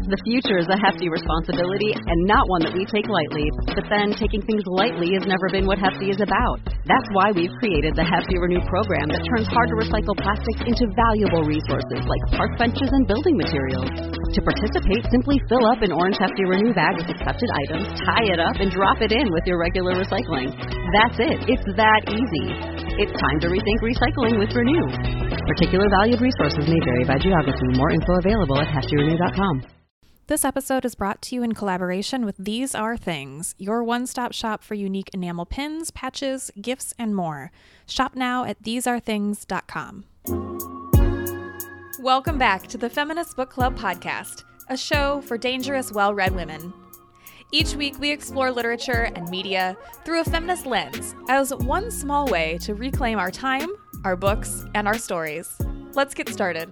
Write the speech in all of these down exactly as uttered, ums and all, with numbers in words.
The future is a hefty responsibility and not one that we take lightly. But then, taking things lightly has never been what Hefty is about. That's why we've created the Hefty Renew program that turns hard-to-recycle plastics into valuable resources like park benches and building materials. To participate, simply fill up an orange Hefty Renew bag with accepted items, tie it up, and drop it in with your regular recycling. That's it. It's that easy. It's time to rethink recycling with Renew. Particular valued resources may vary by geography. More info available at hefty renew dot com. This episode is brought to you in collaboration with These Are Things, your one-stop shop for unique enamel pins, patches, gifts, and more. Shop now at these are things dot com. Welcome back to the Feminist Book Club podcast, a show for dangerous, well-read women. Each week, we explore literature and media through a feminist lens as one small way to reclaim our time, our books, and our stories. Let's get started.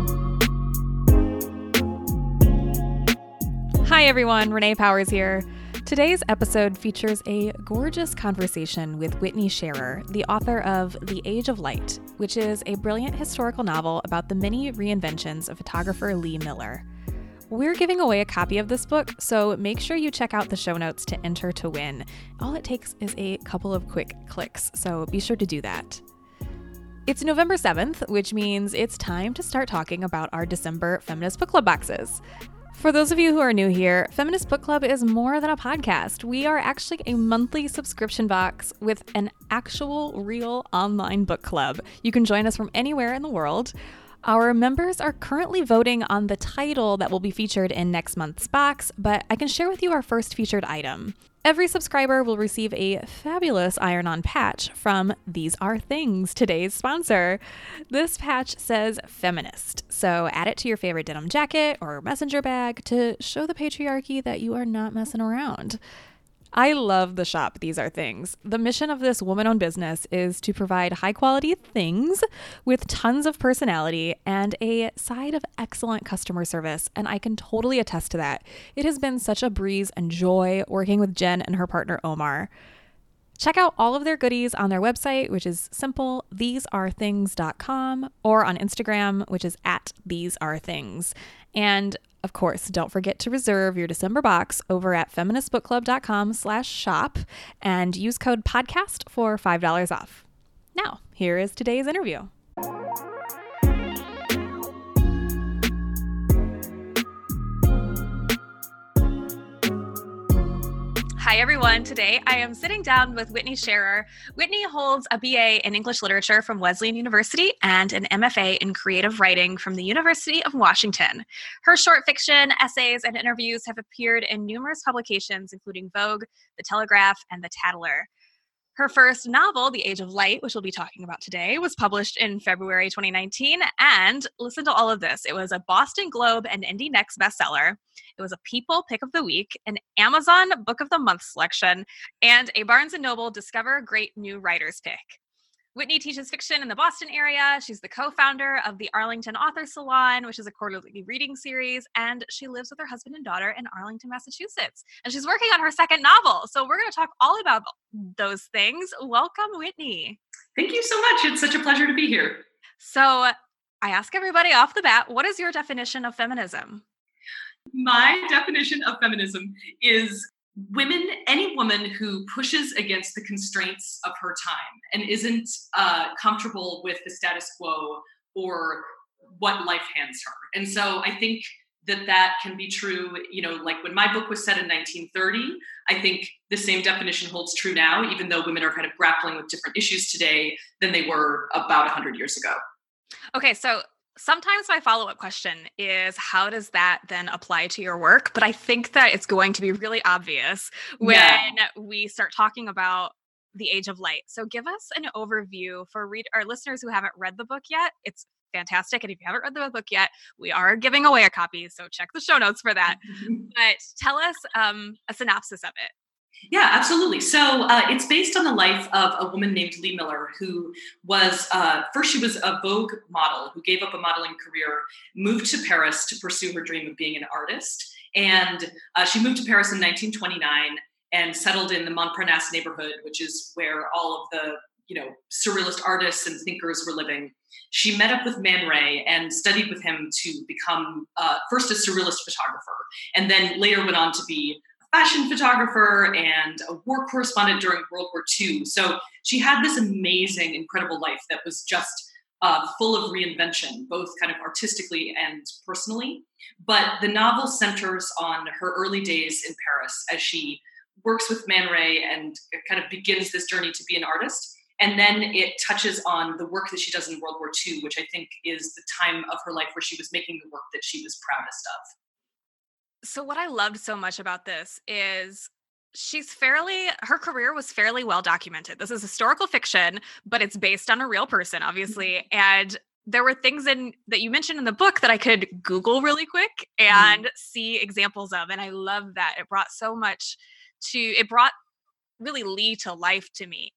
Hi everyone, Renee Powers here. Today's episode features a gorgeous conversation with Whitney Scherer, the author of The Age of Light, which is a brilliant historical novel about the many reinventions of photographer Lee Miller. We're giving away a copy of this book, so make sure you check out the show notes to enter to win. All it takes is a couple of quick clicks, so be sure to do that. It's November seventh, which means it's time to start talking about our December Feminist Book Club boxes. For those of you who are new here, Feminist Book Club is more than a podcast. We are actually a monthly subscription box with an actual, real online book club. You can join us from anywhere in the world. Our members are currently voting on the title that will be featured in next month's box, but I can share with you our first featured item. Every subscriber will receive a fabulous iron-on patch from These Are Things, today's sponsor. This patch says feminist, so add it to your favorite denim jacket or messenger bag to show the patriarchy that you are not messing around. I love the shop These Are Things. The mission of this woman-owned business is to provide high-quality things with tons of personality and a side of excellent customer service, and I can totally attest to that. It has been such a breeze and joy working with Jen and her partner Omar. Check out all of their goodies on their website, which is simple, these are things dot com, or on Instagram, which is at these are things. And of course, don't forget to reserve your December box over at feminist book club dot com slash shop and use code podcast for five dollars off. Now, here is today's interview. Hi, everyone. Today, I am sitting down with Whitney Scherer. Whitney holds a B A in English Literature from Wesleyan University and an M F A in Creative Writing from the University of Washington. Her short fiction, essays, and interviews have appeared in numerous publications, including Vogue, The Telegraph, and The Tattler. Her first novel, The Age of Light, which we'll be talking about today, was published in February twenty nineteen. And listen to all of this. It was a Boston Globe and Indie Next bestseller. It was a People Pick of the Week, an Amazon Book of the Month selection, and a Barnes and Noble Discover Great New Writers Pick. Whitney teaches fiction in the Boston area. She's the co-founder of the Arlington Author Salon, which is a quarterly reading series, and she lives with her husband and daughter in Arlington, Massachusetts. And she's working on her second novel. So we're going to talk all about those things. Welcome, Whitney. Thank you so much. It's such a pleasure to be here. So I ask everybody off the bat, what is your definition of feminism? My definition of feminism is women, any woman who pushes against the constraints of her time and isn't uh, comfortable with the status quo or what life hands her. And so I think that that can be true, you know, like when my book was set in nineteen thirty, I think the same definition holds true now, even though women are kind of grappling with different issues today than they were about one hundred years ago. Okay, so sometimes my follow-up question is, how does that then apply to your work? But I think that it's going to be really obvious when yeah. we start talking about The Age of Light. So give us an overview for read our listeners who haven't read the book yet. It's fantastic. And if you haven't read the book yet, we are giving away a copy. So check the show notes for that. But tell us um, a synopsis of it. Yeah, absolutely. So uh, it's based on the life of a woman named Lee Miller, who was, uh, first she was a Vogue model who gave up a modeling career, moved to Paris to pursue her dream of being an artist. And uh, she moved to Paris in nineteen twenty-nine and settled in the Montparnasse neighborhood, which is where all of the you know, surrealist artists and thinkers were living. She met up with Man Ray and studied with him to become uh, first a surrealist photographer, and then later went on to be a fashion photographer and a war correspondent during World War Two. So she had this amazing, incredible life that was just uh, full of reinvention, both kind of artistically and personally. But the novel centers on her early days in Paris as she works with Man Ray and kind of begins this journey to be an artist. And then it touches on the work that she does in World War Two, which I think is the time of her life where she was making the work that she was proudest of. So what I loved so much about this is she's fairly, her career was fairly well documented. This is historical fiction, but it's based on a real person, obviously. Mm-hmm. And there were things in that you mentioned in the book that I could Google really quick and mm-hmm. see examples of. And I love that. It brought so much to, it brought really Lee to life to me.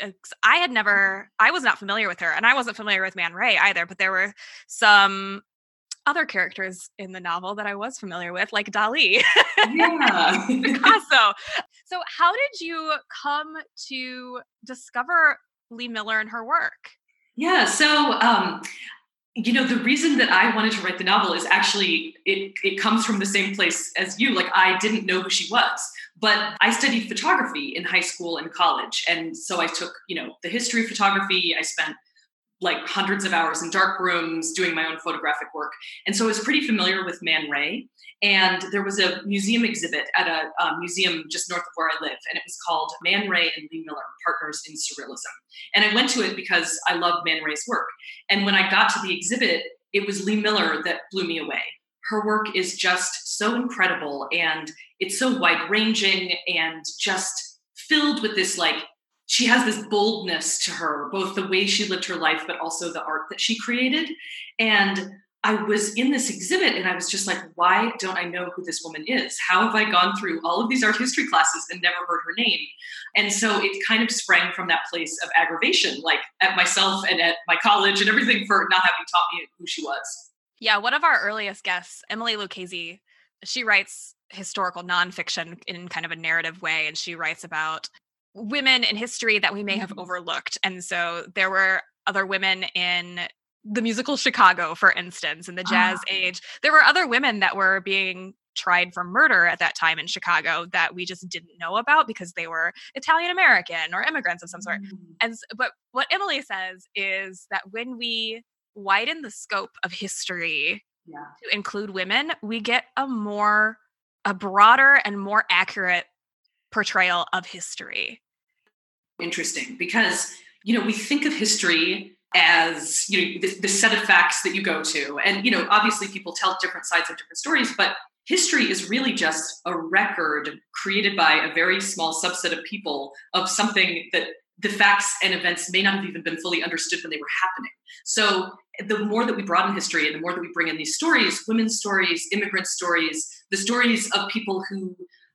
I had never, I was not familiar with her, and I wasn't familiar with Man Ray either, but there were some other characters in the novel that I was familiar with, like Dali, yeah. Picasso. So how did you come to discover Lee Miller and her work? Yeah, so, um, you know, the reason that I wanted to write the novel is actually, it, it comes from the same place as you. Like, I didn't know who she was, but I studied photography in high school and college. And so I took, you know, the history of photography. I spent like hundreds of hours in dark rooms doing my own photographic work. And so I was pretty familiar with Man Ray. And there was a museum exhibit at a, a museum just north of where I live. And it was called Man Ray and Lee Miller, Partners in Surrealism. And I went to it because I love Man Ray's work. And when I got to the exhibit, it was Lee Miller that blew me away. Her work is just so incredible. And it's so wide ranging and just filled with this, like, she has this boldness to her, both the way she lived her life, but also the art that she created. And I was in this exhibit and I was just like, why don't I know who this woman is? How have I gone through all of these art history classes and never heard her name? And so it kind of sprang from that place of aggravation, like at myself and at my college and everything, for not having taught me who she was. Yeah, one of our earliest guests, Emily Lucchese, she writes historical nonfiction in kind of a narrative way, and she writes about women in history that we may have overlooked. And so there were other women in the musical Chicago, for instance, in the jazz ah. age. There were other women that were being tried for murder at that time in Chicago that we just didn't know about because they were Italian American or immigrants of some sort. Mm. And but what Emily says is that when we widen the scope of history yeah. to include women, we get a more, a broader and more accurate portrayal of history. Interesting, because, you know, we think of history as, you know, the, the set of facts that you go to. And, you know, obviously people tell different sides of different stories, but history is really just a record created by a very small subset of people of something that the facts and events may not have even been fully understood when they were happening. So the more that we broaden history and the more that we bring in these stories, women's stories, immigrant stories, the stories of people who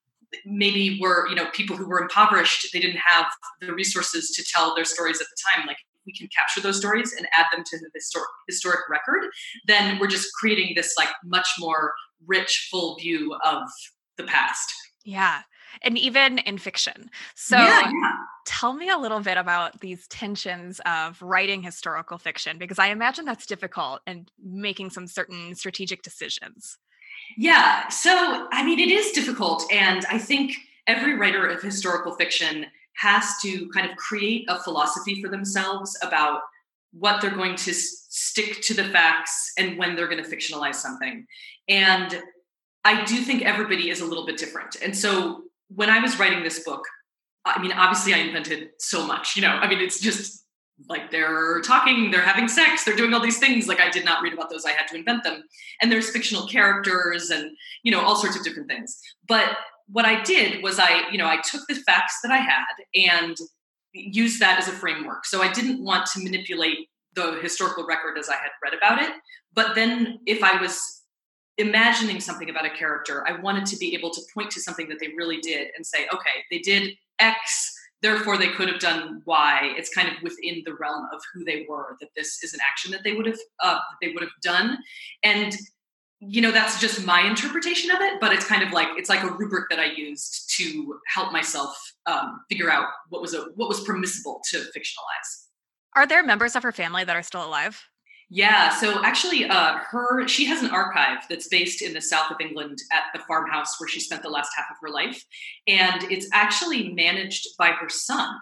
maybe were, you know, people who were impoverished, they didn't have the resources to tell their stories at the time. Like, we can capture those stories and add them to the historic, historic record, then we're just creating this like much more rich, full view of the past. Yeah. And even in fiction. So yeah, yeah. Tell me a little bit about these tensions of writing historical fiction, because I imagine that's difficult and making some certain strategic decisions. Yeah. So, I mean, it is difficult. And I think every writer of historical fiction has to kind of create a philosophy for themselves about what they're going to s- stick to the facts and when they're going to fictionalize something. And I do think everybody is a little bit different. And so when I was writing this book, I mean, obviously I invented so much, you know, I mean, it's just like they're talking, they're having sex, they're doing all these things. Like, I did not read about those. I had to invent them. And there's fictional characters and, you know, all sorts of different things. But what I did was I, you know, I took the facts that I had and used that as a framework. So I didn't want to manipulate the historical record as I had read about it. But then if I was imagining something about a character, I wanted to be able to point to something that they really did and say, okay, they did X, therefore they could have done Y. It's kind of within the realm of who they were, that this is an action that they would have uh, they would have done. And you know, that's just my interpretation of it, but it's kind of like, it's like a rubric that I used to help myself um, figure out what was a, what was permissible to fictionalize. Are there members of her family that are still alive? Yeah. So actually, uh, her, she has an archive that's based in the south of England at the farmhouse where she spent the last half of her life. And it's actually managed by her son.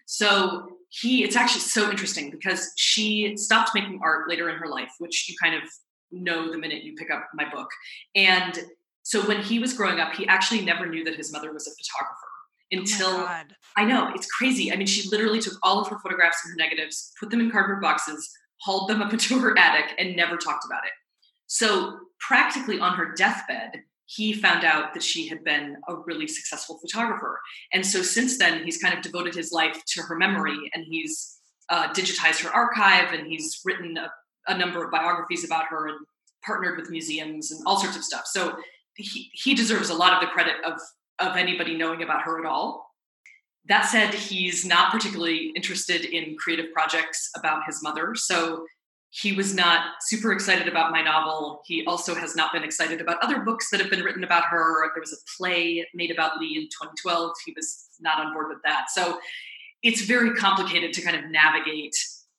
So he, it's actually so interesting because she stopped making art later in her life, which you kind of know the minute you pick up my book. And so when he was growing up, he actually never knew that his mother was a photographer until, oh I know, it's crazy. I mean, she literally took all of her photographs and her negatives, put them in cardboard boxes, hauled them up into her attic, and never talked about it. So practically on her deathbed, he found out that she had been a really successful photographer. And so since then, he's kind of devoted his life to her memory, and he's uh, digitized her archive, and he's written a, a number of biographies about her and partnered with museums and all sorts of stuff. So he, he deserves a lot of the credit of, of anybody knowing about her at all. That said, he's not particularly interested in creative projects about his mother. So he was not super excited about my novel. He also has not been excited about other books that have been written about her. There was a play made about Lee in twenty twelve. He was not on board with that. So it's very complicated to kind of navigate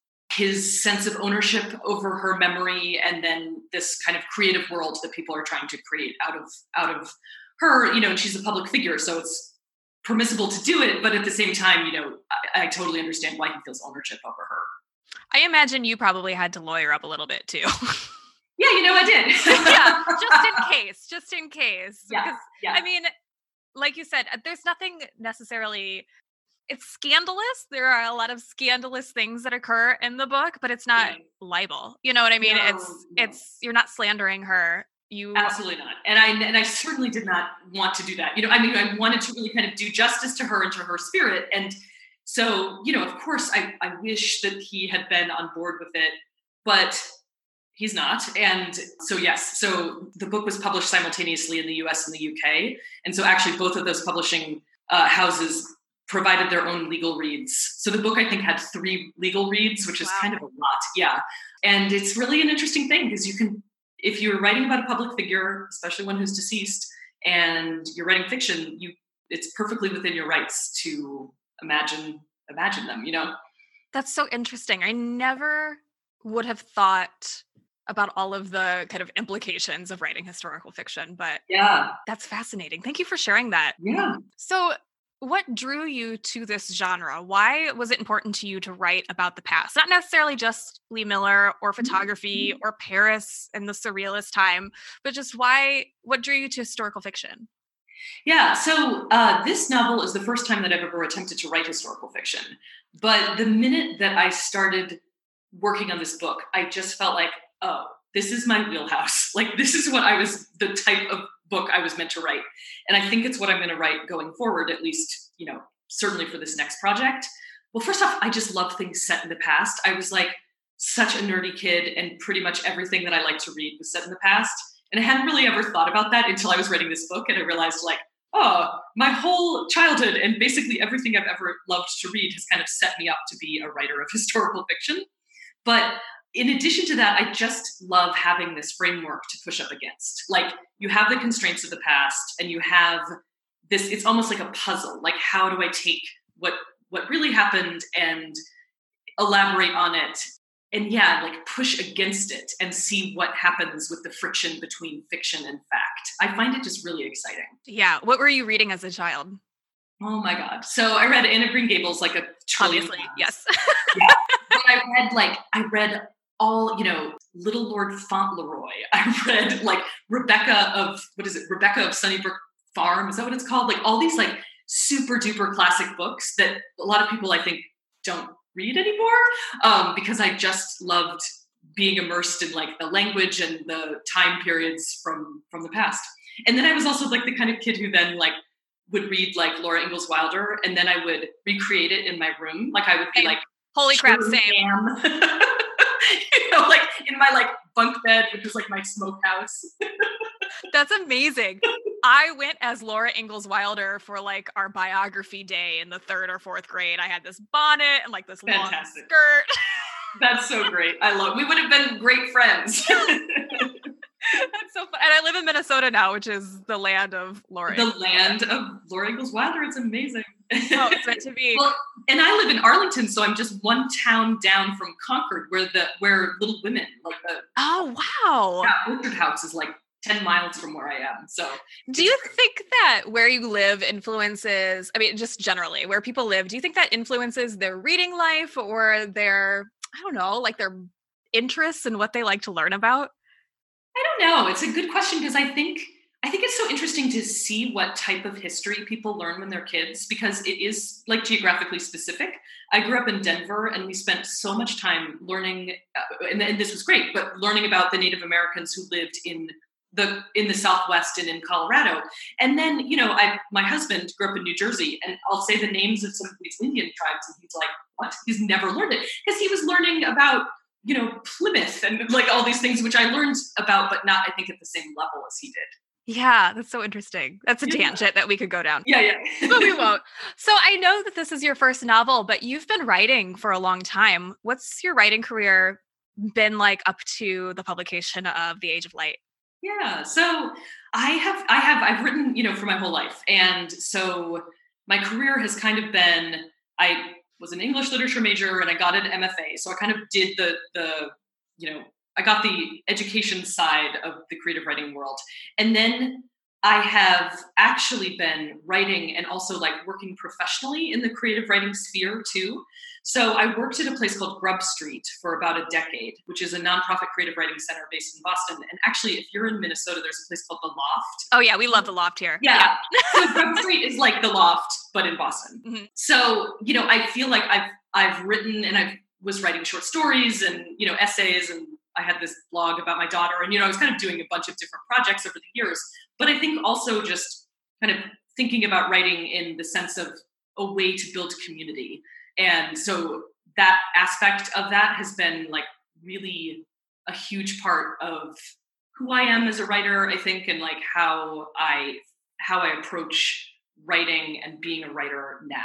his sense of ownership over her memory and then this kind of creative world that people are trying to create out of out of her. You know, and she's a public figure, so it's permissible to do it, but at the same time, you know, I, I totally understand why he feels ownership over her. I imagine you probably had to lawyer up a little bit too. Yeah, you know, I did. Yeah, just in case, just in case. Yeah, because, yeah. I mean, like you said, there's nothing necessarily, it's scandalous. There are a lot of scandalous things that occur in the book, but it's not yeah. libel. You know what I mean? No, it's, no. it's, you're not slandering her. You Absolutely not. And I and I certainly did not want to do that. You know, I mean, I wanted to really kind of do justice to her and to her spirit. And so, you know, of course, I, I wish that he had been on board with it, but he's not. And so, yes, so the book was published simultaneously in the U S and the U K. And so actually both of those publishing uh, houses provided their own legal reads. So the book, I think, had three legal reads, which is wow. kind of a lot. Yeah. And it's really an interesting thing because you can, if you're writing about a public figure, especially one who's deceased, and you're writing fiction, you it's perfectly within your rights to imagine imagine them, you know? That's so interesting. I never would have thought about all of the kind of implications of writing historical fiction, but yeah, that's fascinating. Thank you for sharing that. Yeah. So what drew you to this genre? Why was it important to you to write about the past? Not necessarily just Lee Miller or photography or Paris and the surrealist time, but just why, what drew you to historical fiction? Yeah, so uh, this novel is the first time that I've ever attempted to write historical fiction. But the minute that I started working on this book, I just felt like, oh, this is my wheelhouse. Like, this is what I was, the type of book I was meant to write. And I think it's what I'm going to write going forward, at least, you know, certainly for this next project. Well, first off, I just love things set in the past. I was like such a nerdy kid, and pretty much everything that I liked to read was set in the past. And I hadn't really ever thought about that until I was writing this book. And I realized, like, oh, my whole childhood and basically everything I've ever loved to read has kind of set me up to be a writer of historical fiction. But in addition to that, I just love having this framework to push up against. Like, you have the constraints of the past, and you have this, it's almost like a puzzle. Like, how do I take what what really happened and elaborate on it? And yeah, like push against it and see what happens with the friction between fiction and fact. I find it just really exciting. Yeah. What were you reading as a child? Oh my God. So I read Anne of Green Gables like a trillion Obviously, times. yes. Yeah. But I read like, I read all, you know, Little Lord Fauntleroy. I read like Rebecca of, what is it? Rebecca of Sunnybrook Farm. Is that what it's called? Like all these like super duper classic books that a lot of people I think don't read anymore, um, because I just loved being immersed in like the language and the time periods from from the past. And then I was also like the kind of kid who then like would read like Laura Ingalls Wilder, and then I would recreate it in my room. Like I would be like, holy crap, same. You know, like in my like bunk bed, which is like my smokehouse. That's amazing. I went as Laura Ingalls Wilder for like our biography day in the third or fourth grade. I had this bonnet and like this Fantastic. long skirt. That's so great. I love, we would have been great friends. That's so fun. And I live in Minnesota now, which is the land of Laura The Ingalls land of Laura Ingalls Wilder. It's amazing. Oh, it's meant to be. Well, and I live in Arlington, so I'm just one town down from Concord, where the where Little Women, like the oh wow, yeah, Orchard House is like ten miles from where I am. So, do you think that where you live influences? I mean, just generally where people live, do you think that influences their reading life or their, I don't know, like their interests and what they like to learn about? I don't know. It's a good question because I think. I think it's so interesting to see what type of history people learn when they're kids because it is like geographically specific. I grew up in Denver and we spent so much time learning, uh, and, and this was great, but learning about the Native Americans who lived in the in the Southwest and in Colorado. And then, you know, I my husband grew up in New Jersey and I'll say the names of some of these Indian tribes and he's like, what? He's never learned it because he was learning about, you know, Plymouth and like all these things, which I learned about, but not, I think, at the same level as he did. Yeah, that's so interesting. That's a yeah. tangent that we could go down. Yeah, yeah. But we won't. So I know that this is your first novel, but you've been writing for a long time. What's your writing career been like up to the publication of The Age of Light? Yeah, so I have, I have, I've written, you know, for my whole life. And so my career has kind of been, I was an English literature major and I got an M F A. So I kind of did the, the, you know, I got the education side of the creative writing world. And then I have actually been writing and also like working professionally in the creative writing sphere too. So I worked at a place called Grub Street for about a decade, which is a nonprofit creative writing center based in Boston. And actually, if you're in Minnesota, there's a place called The Loft. Oh yeah, we love The Loft here. Yeah. yeah. So Grub Street is like The Loft, but in Boston. Mm-hmm. So, you know, I feel like I've I've written and I was writing short stories and, you know, essays, and I had this blog about my daughter, and, you know, I was kind of doing a bunch of different projects over the years. But I think also just kind of thinking about writing in the sense of a way to build community. And so that aspect of that has been like really a huge part of who I am as a writer, I think, and like how I how I approach writing and being a writer now.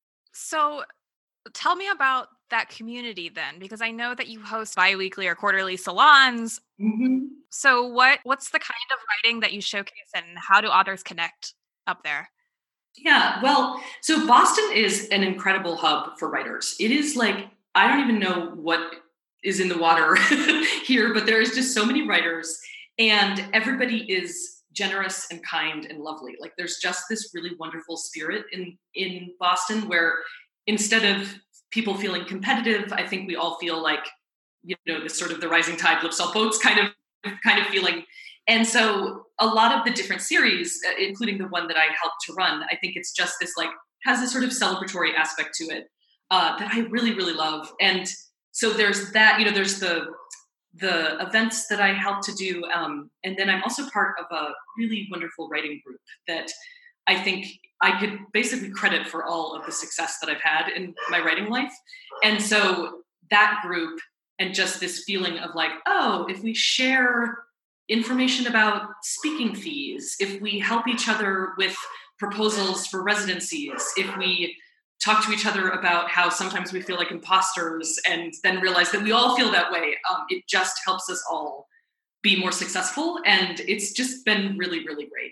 So tell me about that community then, because I know that you host bi-weekly or quarterly salons. Mm-hmm. So what what's the kind of writing that you showcase and how do authors connect up there? Yeah, well, so Boston is an incredible hub for writers. It is like, I don't even know what is in the water here, but there is just so many writers and everybody is generous and kind and lovely. Like there's just this really wonderful spirit in, in Boston where instead of people feeling competitive, I think we all feel like, you know, this sort of the rising tide lifts all boats kind of, kind of feeling. And so a lot of the different series, including the one that I helped to run, I think it's just this like, has this sort of celebratory aspect to it uh, that I really, really love. And so there's that, you know, there's the, the events that I help to do. Um, and then I'm also part of a really wonderful writing group that I think I could basically credit for all of the success that I've had in my writing life. And so that group and just this feeling of like, oh, if we share information about speaking fees, if we help each other with proposals for residencies, if we talk to each other about how sometimes we feel like imposters and then realize that we all feel that way, um, it just helps us all be more successful. And it's just been really, really great.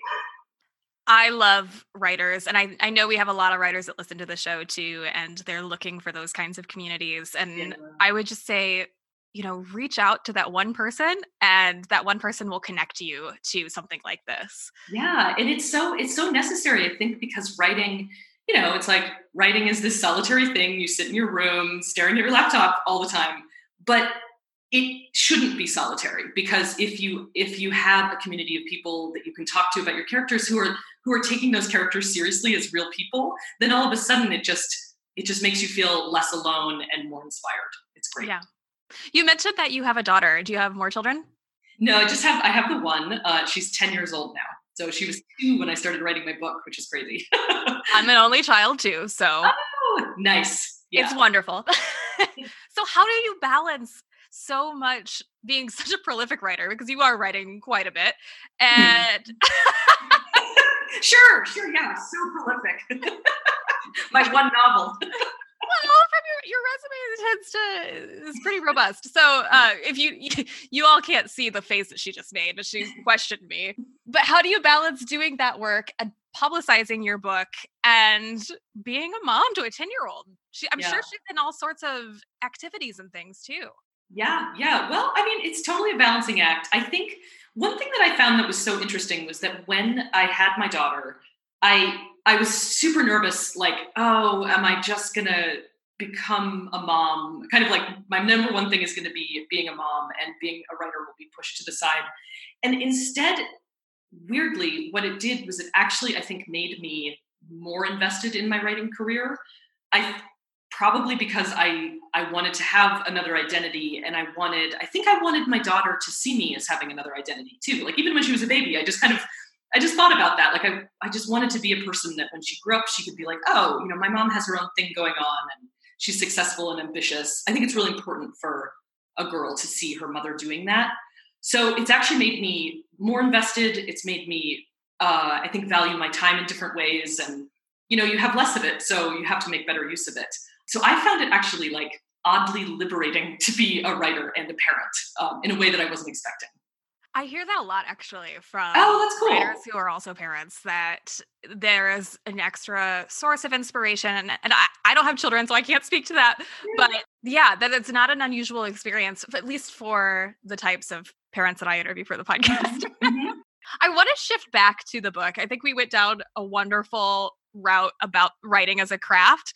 I love writers, and I, I know we have a lot of writers that listen to the show too, and they're looking for those kinds of communities. And yeah. I would just say, you know, reach out to that one person and that one person will connect you to something like this. Yeah. And it's so, it's so necessary, I think, because writing, you know, it's like writing is this solitary thing. You sit in your room staring at your laptop all the time, but it shouldn't be solitary, because if you, if you have a community of people that you can talk to about your characters who are, who are taking those characters seriously as real people, then all of a sudden it just, it just makes you feel less alone and more inspired. It's great. Yeah. You mentioned that you have a daughter. Do you have more children? No, I just have, I have the one. Uh, she's ten years old now. So she was two when I started writing my book, which is crazy. I'm an only child too. So oh, nice. Yeah. It's wonderful. So how do you balance so much being such a prolific writer, because you are writing quite a bit, and sure, sure. Yeah. So prolific. My one novel. all from your, your resume tends to is pretty robust. So uh, if you, you you all can't see the face that she just made, but she questioned me. But how do you balance doing that work and publicizing your book and being a mom to a ten-year-old? She, I'm yeah. sure she's in all sorts of activities and things too. Yeah, yeah. Well, I mean, it's totally a balancing act. I think one thing that I found that was so interesting was that when I had my daughter, I I was super nervous, like, oh, am I just going to become a mom? Kind of like my number one thing is going to be being a mom, and being a writer will be pushed to the side. And instead, weirdly, what it did was it actually, I think, made me more invested in my writing career. I probably because I, I wanted to have another identity, and I wanted, I think I wanted my daughter to see me as having another identity too. Like even when she was a baby, I just kind of, I just thought about that. Like I, I just wanted to be a person that when she grew up, she could be like, oh, you know, my mom has her own thing going on and she's successful and ambitious. I think it's really important for a girl to see her mother doing that. So it's actually made me more invested. It's made me, uh, I think, value my time in different ways. And, you know, you have less of it, so you have to make better use of it. So I found it actually like oddly liberating to be a writer and a parent um, in a way that I wasn't expecting. I hear that a lot, actually, from oh, that's cool. writers who are also parents, that there is an extra source of inspiration. And, and I, I don't have children, so I can't speak to that. Yeah. But yeah, that it's not an unusual experience, at least for the types of parents that I interview for the podcast. Mm-hmm. I want to shift back to the book. I think we went down a wonderful route about writing as a craft.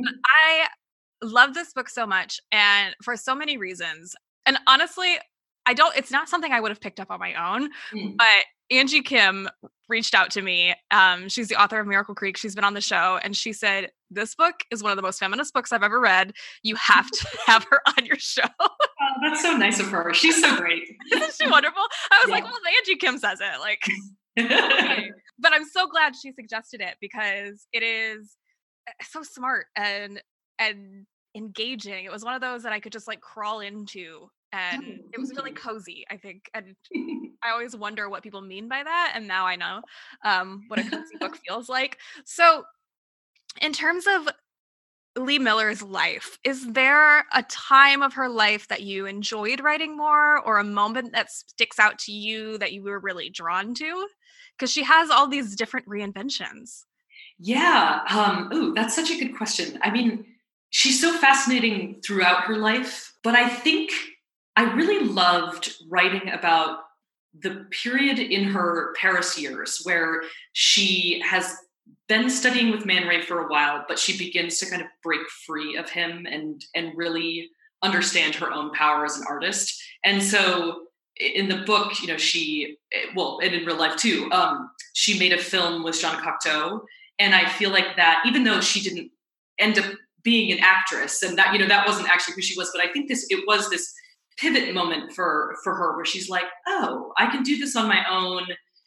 I love this book so much, and for so many reasons. And honestly, I don't, it's not something I would have picked up on my own, mm. but Angie Kim reached out to me. Um, she's the author of Miracle Creek. She's been on the show, and she said, this book is one of the most feminist books I've ever read. You have to have her on your show. Oh, that's so nice of her. She's so great. Isn't she wonderful? I was yeah. like, well, Angie Kim says it. Like, okay. But I'm so glad she suggested it, because it is so smart and, and engaging. It was one of those that I could just like crawl into. And it was really cozy, I think. And I always wonder what people mean by that. And now I know um, what a cozy book feels like. So in terms of Lee Miller's life, is there a time of her life that you enjoyed writing more, or a moment that sticks out to you that you were really drawn to? Because she has all these different reinventions. Yeah. Um, ooh, that's such a good question. I mean, she's so fascinating throughout her life, but I think I really loved writing about the period in her Paris years where she has been studying with Man Ray for a while, but she begins to kind of break free of him and, and really understand her own power as an artist. And so in the book, you know, she, well, and in real life too, um, she made a film with Jean Cocteau. And I feel like that, even though she didn't end up being an actress, and that, you know, that wasn't actually who she was, but I think this, it was this pivot moment for, for her where she's like, oh, I can do this on my own.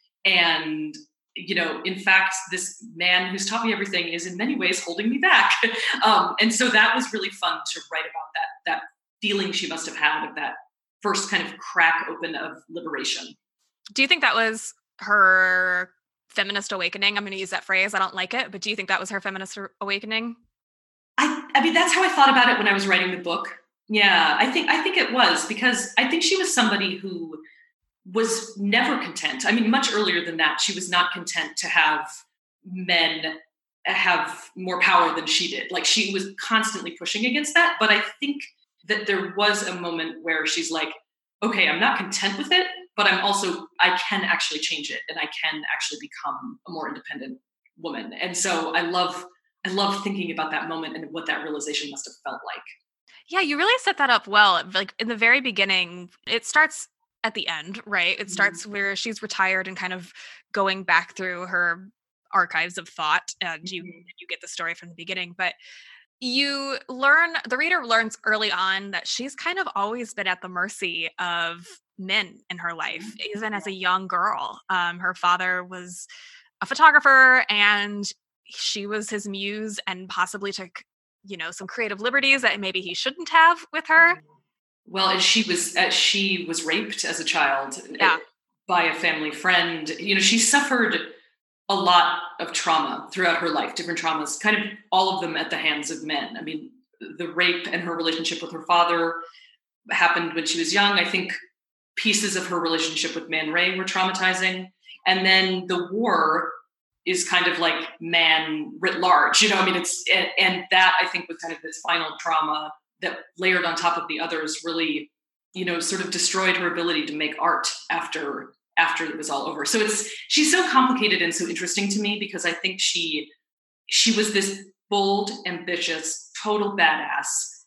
And, you know, in fact, this man who's taught me everything is in many ways holding me back. um, and so that was really fun to write about, that, that feeling she must have had of that first kind of crack open of liberation. Do you think that was her feminist awakening? I'm going to use that phrase. I don't like it, but do you think that was her feminist awakening? I, I mean, that's how I thought about it when I was writing the book. Yeah, I think I think it was, because I think she was somebody who was never content. I mean, much earlier than that, she was not content to have men have more power than she did. Like, she was constantly pushing against that. But I think that there was a moment where she's like, okay, I'm not content with it, but I'm also, I can actually change it, and I can actually become a more independent woman. And so I love, I love thinking about that moment and what that realization must have felt like. Yeah, you really set that up well. Like in the very beginning, it starts at the end, right? It starts mm-hmm. where she's retired and kind of going back through her archives of thought, and you mm-hmm. you get the story from the beginning. But you learn, the reader learns early on that she's kind of always been at the mercy of men in her life, mm-hmm. even as a young girl. Um, her father was a photographer, and she was his muse, and possibly took, you know, some creative liberties that maybe he shouldn't have with her. Well, and she was, uh, she was raped as a child yeah. by a family friend. You know, she suffered a lot of trauma throughout her life, different traumas, kind of all of them at the hands of men. I mean, the rape and her relationship with her father happened when she was young. I think pieces of her relationship with Man Ray were traumatizing. And then the war is kind of like man writ large, you know, I mean, it's, and, and that I think was kind of this final trauma that layered on top of the others really, you know, sort of destroyed her ability to make art after, after it was all over. So it's, she's so complicated and so interesting to me because I think she, she was this bold, ambitious, total badass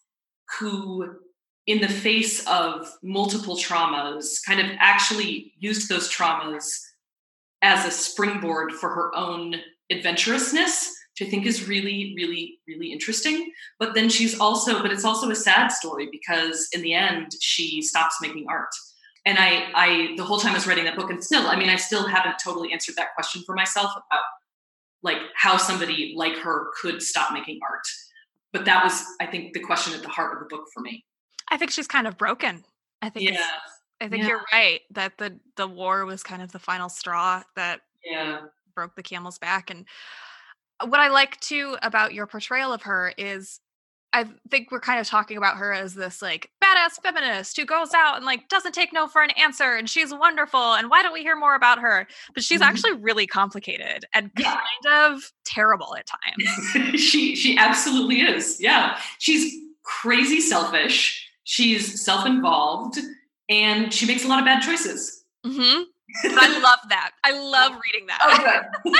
who, in the face of multiple traumas, kind of actually used those traumas as a springboard for her own adventurousness, which I think is really, really, really interesting. But then she's also, but it's also a sad story because in the end, she stops making art. And I, I, the whole time I was writing that book, and still, I mean, I still haven't totally answered that question for myself about like how somebody like her could stop making art. But that was, I think, the question at the heart of the book for me. I think she's kind of broken. I think yeah. it's, I think yeah. you're right that the the war was kind of the final straw that yeah. broke the camel's back. And what I like too about your portrayal of her is I think we're kind of talking about her as this like badass feminist who goes out and like doesn't take no for an answer and she's wonderful and why don't we hear more about her? But she's mm-hmm. actually really complicated and yeah. kind of terrible at times. she she absolutely is. Yeah. She's crazy selfish. She's self-involved and she makes a lot of bad choices. Mm-hmm. I love that. I love reading that. Oh, good.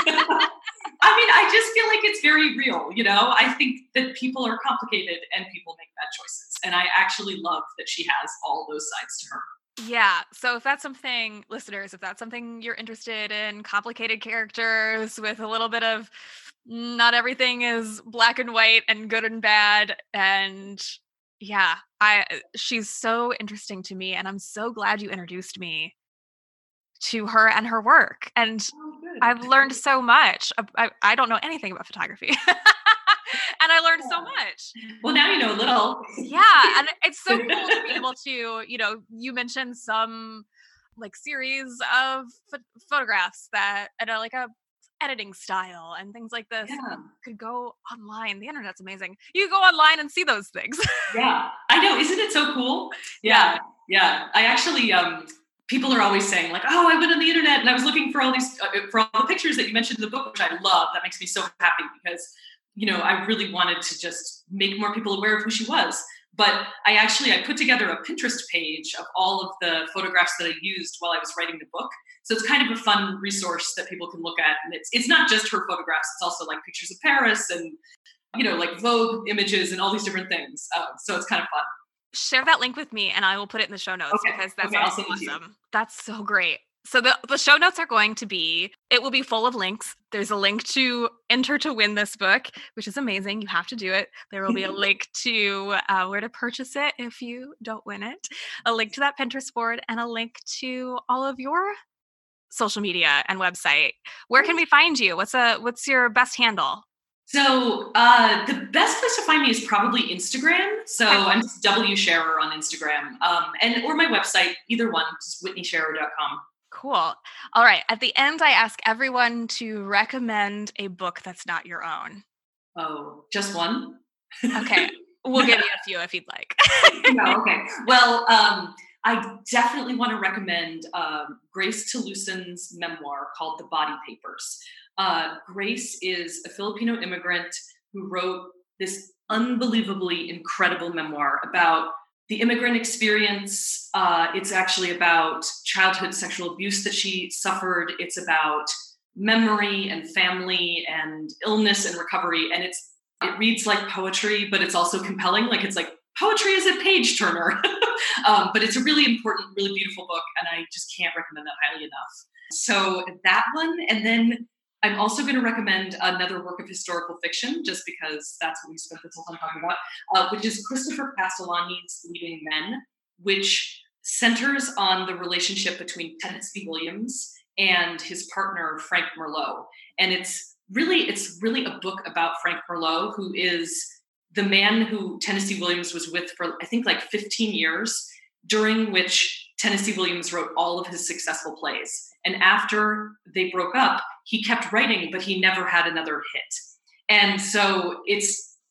I mean, I just feel like it's very real, you know? I think that people are complicated and people make bad choices. And I actually love that she has all those sides to her. Yeah. So if that's something, listeners, if that's something you're interested in, complicated characters with a little bit of not everything is black and white and good and bad. And yeah, I she's so interesting to me. And I'm so glad you introduced me to her and her work. And oh, I've learned so much. I, I don't know anything about photography. And I learned so much. Well, now you know a little. Yeah. And it's so cool to be able to, you know, you mentioned some like series of ph- photographs that and are like a editing style and things like this. Yeah. Could go online. The internet's amazing. You could go online and see those things. Yeah. I know. Isn't it so cool? Yeah. Yeah. I actually, um, people are always saying like, oh, I went on the internet and I was looking for all these, uh, for all the pictures that you mentioned in the book, which I love. That makes me so happy because, you know, I really wanted to just make more people aware of who she was. But I actually, I put together a Pinterest page of all of the photographs that I used while I was writing the book. So it's kind of a fun resource that people can look at. And it's it's not just her photographs. It's also like pictures of Paris and, you know, like Vogue images and all these different things. Um, so it's kind of fun. Share that link with me and I will put it in the show notes okay. because that's okay, awesome. That's so great. So the, the show notes are going to be, it will be full of links. There's a link to enter to win this book, which is amazing. You have to do it. There will be a link to uh, where to purchase it if you don't win it, a link to that Pinterest board, and a link to all of your social media and website. Where can we find you? What's a what's your best handle? So uh, the best place to find me is probably Instagram. So I'm just W Scherer on Instagram, um, and or my website, either one, just whitney scherer dot com. Cool. All right. At the end, I ask everyone to recommend a book that's not your own. Oh, just one? Okay. We'll give you a few if you'd like. No, okay. Well, um, I definitely want to recommend um, Grace Talusan's memoir called The Body Papers. Uh, Grace is a Filipino immigrant who wrote this unbelievably incredible memoir about the immigrant experience. Uh, it's actually about childhood sexual abuse that she suffered. It's about memory and family and illness and recovery. And it's it reads like poetry, but it's also compelling. Like it's like poetry is a page turner. um, but it's a really important, really beautiful book. And I just can't recommend that highly enough. So that one. And then I'm also going to recommend another work of historical fiction, just because that's what we spent this whole time talking about, uh, which is Christopher Castellani's Leaving Men, which centers on the relationship between Tennessee Williams and his partner, Frank Merlot. And it's really, it's really a book about Frank Merlot, who is the man who Tennessee Williams was with for, I think, like fifteen years, during which Tennessee Williams wrote all of his successful plays. And after they broke up, he kept writing, but he never had another hit. And so it's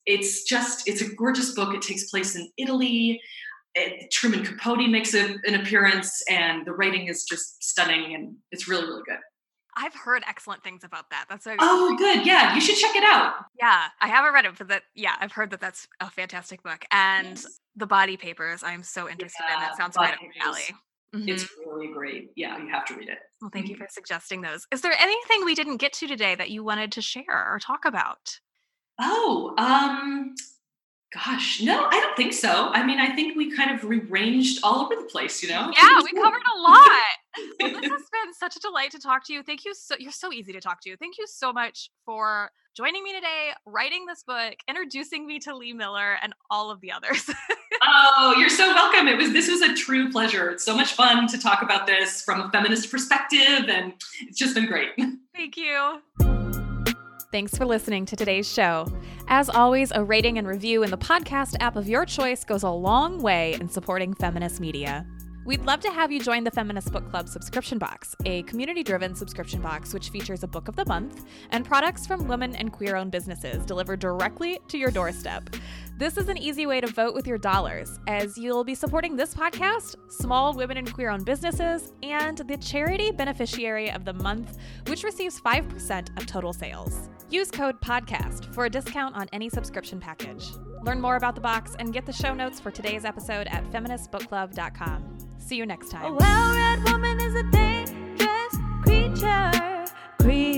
it's just, it's a gorgeous book. It takes place in Italy. It, Truman Capote makes a, an appearance, and the writing is just stunning, and it's really, really good. I've heard excellent things about that. That's a oh, good. Yeah, you should check it out. Yeah, I haven't read it, but that yeah, I've heard that that's a fantastic book. And yes. The Body Papers, I'm so interested yeah, in. That sounds right up my alley. Mm-hmm. It's really great. Yeah, you have to read it. Well, thank mm-hmm. you for suggesting those. Is there anything we didn't get to today that you wanted to share or talk about? Oh, um, gosh, no, I don't think so. I mean, I think we kind of rearranged all over the place, you know? Yeah, we covered a lot. Well, this has been such a delight to talk to you. Thank you. So you're so easy to talk to. Thank you so much for joining me today, writing this book, introducing me to Lee Miller, and all of the others. Oh, you're so welcome. It was this was a true pleasure. It's so much fun to talk about this from a feminist perspective, and it's just been great. Thank you. Thanks for listening to today's show. As always, a rating and review in the podcast app of your choice goes a long way in supporting feminist media. We'd love to have you join the Feminist Book Club subscription box, a community-driven subscription box which features a book of the month and products from women and queer-owned businesses delivered directly to your doorstep. This is an easy way to vote with your dollars, as you'll be supporting this podcast, small women and queer-owned businesses, and the charity beneficiary of the month, which receives five percent of total sales. Use code PODCAST for a discount on any subscription package. Learn more about the box and get the show notes for today's episode at feminist book club dot com. See you next time. A well-read woman is a dangerous creature. creature.